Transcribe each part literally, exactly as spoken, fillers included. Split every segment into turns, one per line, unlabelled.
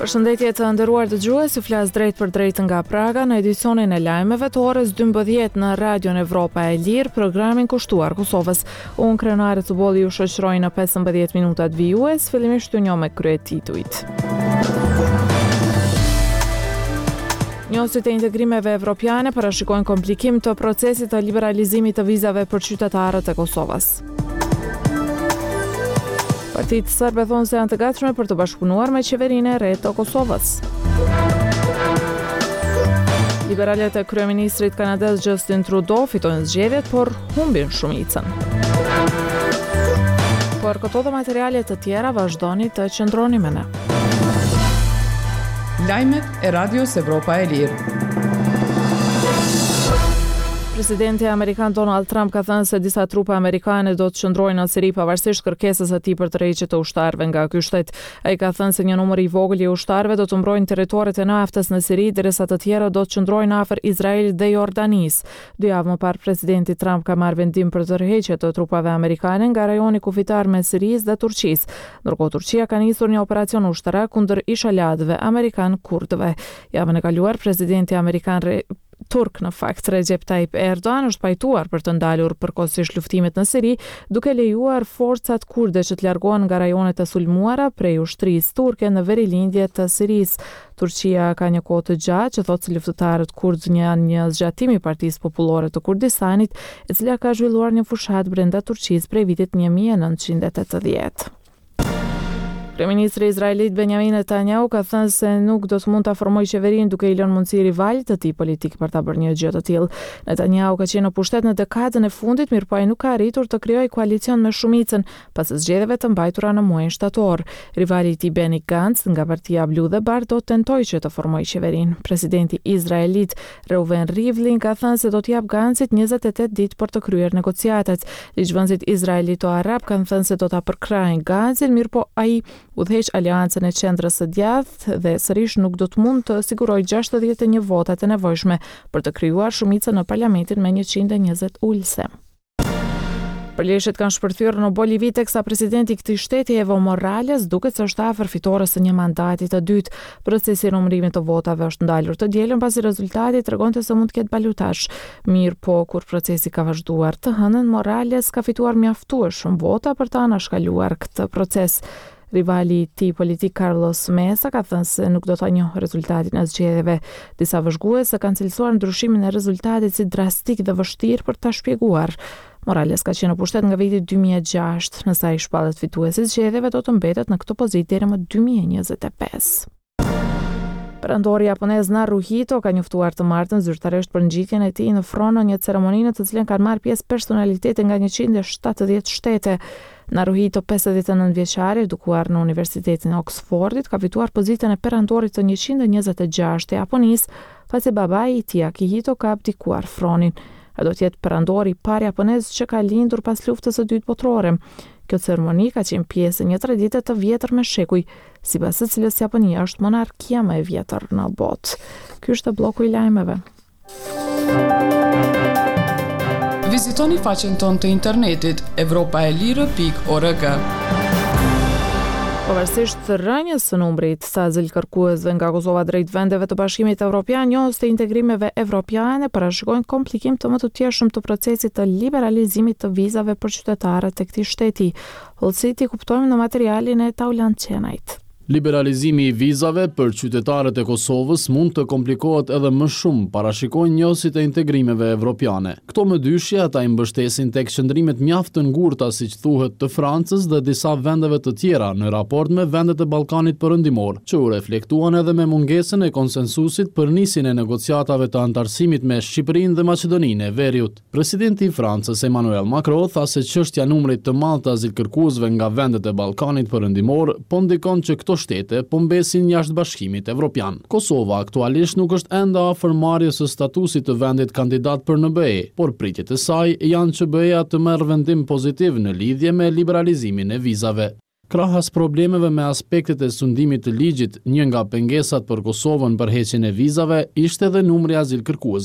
Përshëndetje të nderuar dëgjues, ju flas drejt për drejt nga Praga në edicionin e lajmeve të orës dymbëdhjetë në Radion Evropa e Lirë, programin kushtuar Kosovës. Unë Krenare Cubolli ju shoqëroj në pesëmbëdhjetë minutat vijues, fillimisht ju njoh me kryet titujt. Njësit e integrimeve evropiane parashikojnë komplikim të procesit të liberalizimit të vizave për qytetarët e Kosovës. Partitë serbe thonë se janë të gatshme për të bashkëpunuar me qeverinë e re të Kosovës. Liberalet e kryeministrit kanadez Justin Trudeau fitojnë zgjedhjet, por humbin shumicën. Por këto dhe materiale të tjera vazhdoni të qëndroni me ne.
Lajmet e Radios Evropa e Lirë.
Presidenti amerikan Donald Trump ka thënë se disa trupa amerikane do të qëndrojnë në Siri pavarësisht kërkesës së tij për tërheqje të ushtarëve nga ky shtet. Ai ka thënë se një numër i vogël i ushtarëve do të mbrojnë territoret e naftës në Siri, derisa të tjerë do të qëndrojnë afër Izraelit dhe Jordanisë. Dy javë më parë presidenti Trump ka marrë vendim për tërheqje të trupave amerikane nga rajoni kufitar me Sirisë dhe Turqisë. Ndërkohë Turqia ka nisur një operacion ushtarak kundër ishaladëve amerikan kurdëve. Javën e kaluar presidenti amerikan re... Turk në fakt Recep Tayyip Erdogan është pajtuar për të ndalur përkohësisht luftimet në Siri, duke lejuar forcat kurde që të largohen nga rajonet e sulmuara prej ushtrisë turke në verilindje të Sirisë. Turqia ka një kohë të gjatë që thotë se luftëtarët kurdë janë një zgjatim i Partisë Popullore të Kurdistanit, e cila ka zhvilluar një fushat brenda Turqisë prej vitit një mijë e nëntëqind e tetëdhjetë. Kryeministri izraelit Benjamin Netanyahu ka thënë se nuk do të mund ta formojë qeverinë duke i lënë mundësi rivalit të tij politik për ta bërë një gjë të tillë. Netanyahu ka qenë në pushtet në dekadën e fundit, mirëpo ai nuk ka arritur të krijojë koalicion me shumicën pas zgjedhjeve të mbajtura në muajin shtator. Rivali i tij Benny Gantz nga Partia Blu dhe Bardhë do të tentojë që të formojë qeverinë. Presidenti izraelit Reuven Rivlin ka thënë se do të jap Gantzit njëzet e tetë ditë për të kryer negociatat. Ligjvënësit izraelito-arab kanë thënë se do ta përkrajnë Gantzin, mirëpo ai udhëheq aleancën e qendrës së djathtë dhe sërish nuk do të mund të sigurojë gjashtëdhjetë e një votat e nevojshme për të krijuar shumicën në parlamentin me njëqind e njëzet ulëse. Përleshjet kanë shpërthyer në Bolivi teksa presidenti i këtij shteti Evo Morales duket se është afër fitores së një mandati të dytë. Procesi i numërimit të votave është ndalur të dielën pasi rezultati tregonte se mund të ketë balotazh. Mirë po, kur procesi ka vazhduar të hënën, Morales ka fituar mjaftueshëm vota për të anashkaluar këtë proces. Rivali i tij politik Carlos Mesa ka thënë se nuk do ta njohë rezultatin e zgjedhjeve. Disa vëzhguese kanë cilësuar ndryshimin e rezultatit si drastik dhe vështirë për ta shpjeguar. Morales ka qenë në pushtet nga viti dy mijë e gjashtë, nëse ai shpallet fituesi i zgjedhjeve do të mbetet në këtë pozitë deri më dy mijë e njëzet e pesë. Perandori japonez Naruhito ka njoftuar të martën zyrtarisht për ngjitjen e tij në fron në një ceremoni në të cilën kanë marrë pjesë personalitete nga njëqind e shtatëdhjetë shtete. Naruhito, pesëdhjetë e nëntë vjeçari, edukuar në Universitetin e Oxfordit, ka fituar pozitën e perandorit të njëqind e njëzet e gjashtë të Japonisë, pasi babai i tij Akihito ka abdikuar fronin. Ai do të jetë perandori i parë japonez që ka lindur pas luftës së dytë botërore. Kjo ceremoni ka qenë pjesë e një tradite të vjetër me shekuj, sipas së cilës Japonia është monarkia më e vjetër në botë. Ky është bloku i lajmeve.
Vizitoni faqen tonë të internetit evropaelire pikë org.
Pavarësisht të rënjes së numrit të azilkërkuesve nga Kosova drejt vendeve të Bashkimit Evropian, njohës të integrimeve evropiane parashikojnë komplikim të më të tjeshëm të procesit të liberalizimit të vizave për qytetarët e këtij shteti. Hollësit i kuptojmë në materialin e Taulant Qenajt.
Liberalizimi i vizave për qytetarët e Kosovës mund të komplikohet edhe më shumë, parashikojnë njësit e integrimeve evropiane. Këto më dyshje ata i mbështesin tek qëndrimet mjaft të ngurta, siç thuhet, të Francës dhe disa vendeve të tjera në raport me vendet e Ballkanit Perëndimor, që u reflektuan edhe me mungesën e konsensusit për nisjen e negociatave të antarësimit me Shqipërinë dhe Maqedoninë e Veriut. Presidenti i Francës Emmanuel Macron tha se çështja e numrit të madh të azilkërkuesve nga vendet e Ballkanit Perëndimor po ndikon që këto shtete po mbesin jashtë Bashkimit Evropian. Kosova aktualisht nuk është ende afër marrjes së statusit të vendit kandidat për N B E, por pritjet e saj janë që B E-ja të merr vendim pozitiv në lidhje me liberalizimin e vizave. Krahas problemeve me aspektet e sundimit të ligjit, një nga pengesat për Kosovën për heqjen e vizave ishte edhe numri azilkërkuesve.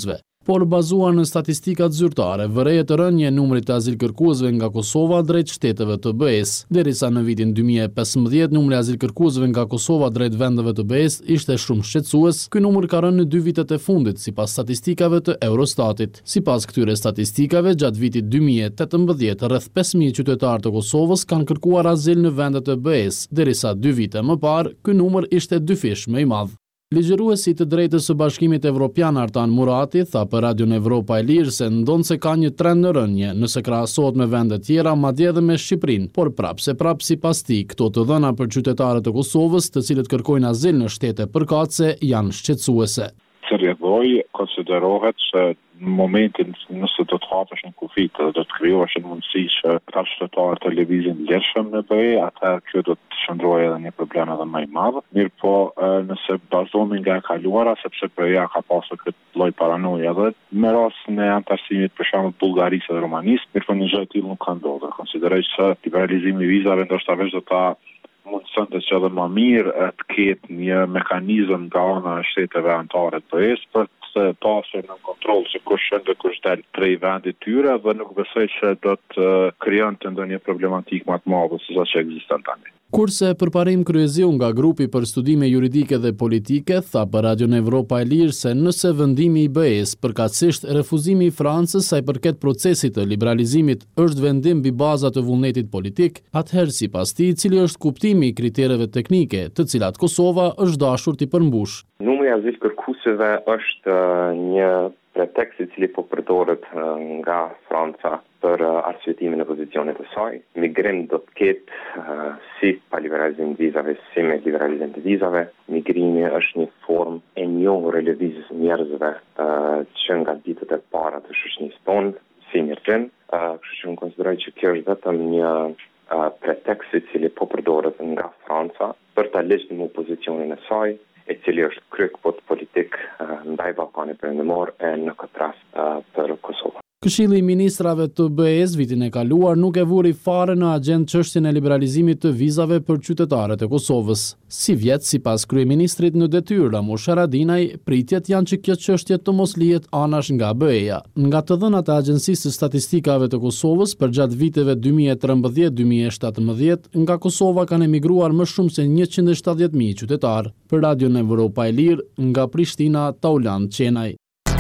por bazuar në statistikat zyrtare, vërejet rënje e numrit të azilkërkuesve nga Kosova drejt shteteve të B E-s. Derisa në vitin dy mijë e pesëmbëdhjetë numri i azilkërkuesve nga Kosova drejt vendeve të B E-s ishte shumë shqetësues, ky numër ka rënë në dy vitet e fundit sipas statistikave të Eurostatit. Sipas këtyre statistikave, gjatë vitit dy mijë e tetëmbëdhjetë rreth pesë mijë qytetarë të Kosovës kanë kërkuar azil në vendet e B E-s, derisa dy vite më parë ky numër ishte dyfish më i madh. Ligjëruesi të drejtës së Bashkimit Evropian Artan Murati tha për Radion Evropa e Lirë se ndonse ka një trend në rënje nëse krahasohet me vende tjera, madje edhe me Shqipërinë, por prapë se prapë sipas tij, këto të dhëna për qytetarët e Kosovës, të cilët kërkojnë azil në shtete përkatëse, janë shqetësuese.
Rrjedhoi konsiderohet se në momentin nëse do të hapesh në kufit dhe do të krijohesh mundësi që ka qytetarë të lëvizin lirshëm në B E, atëherë kjo do të shndrojë edhe një problem edhe më i madh. Mirë po, nëse bazohemi nga e kaluara, sepse B E-ja ka pasur këtë lloj paranoje edhe me rastin e antarësimit për shembull Bullgarisë dhe Romanisë, mirë po një gjë e tillë nuk ka ndodhur. Konsideroj se liberalizimi i vizave ndoshta vetë do ta mundësonte që edhe më mirë të ketë një mekanizëm nga ana e shteteve anëtare të B E-s për të pasur në kontroll se kush shën dhe kush del prej vendit tyre dhe nuk besoj që do të krijonte ndonjë problematikë më të madhe se sa që ekziston tani.
Kurse përparim kryeziu nga grupi për studime juridike dhe politike, tha për Radion Evropa e Lirë se nëse vendimi i B E-s, përkatësisht refuzimi i Francës sa i përket procesit të liberalizimit është vendim mbi baza të vullnetit politik, atëherë sipas tij, cili është kuptimi i kritereve teknike, të cilat Kosova është dashur t'i përmbush.
Numri i azilkërkuesve është një pretekst i cili po përdoret nga Franca për arsyetimin e pozicionit të saj. Migrim do të ketë uh, si pa liberalizim të vizave, si me liberalizim të vizave. Migrimi është një formë e njohur e lëvizjes njerëzve uh, që nga ditët e para të shoqërisë tonë, si migrim. Uh, kështu që unë konsideroj që kjo është vetëm një uh, pretekst i cili po përdoret nga Franca për ta legitimuar pozicionin e saj, e cili është kryekpot politik uh, ndaj Ballkanit Perëndimor e në këtë rast uh, për Kosovë.
Këshilli i ministrave të B E-s vitin e kaluar nuk e vuri fare në agjendë çështjen e liberalizimit të vizave për qytetarët e Kosovës. Si vjet, sipas kryeministrit në detyrë Ramush Haradinaj, pritjet janë që kjo çështje të mos lihet anash nga B E-ja. Nga të dhënat e Agjencisë së Statistikave të Kosovës përgjatë viteve dy mijë e trembëdhjetë - dy mijë e shtatëmbëdhjetë, nga Kosova kanë emigruar më shumë se njëqind e shtatëdhjetë mijë qytetarë. Për Radion Evropa e Lirë, nga Prishtina, Tauland Qenaj.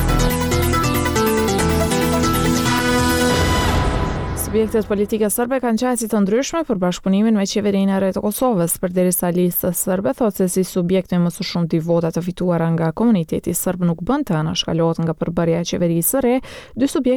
Subjektet politike serbe kanë qajci të ndryshme për bashkëpunimin me qeverinë e re të Kosovës, përderisa lista serbe thotë se si subjekte më së shumti vota të fituara nga komuniteti serb nuk bën të anashkalohet nga përbërja e qeverisë së re, dy subjekte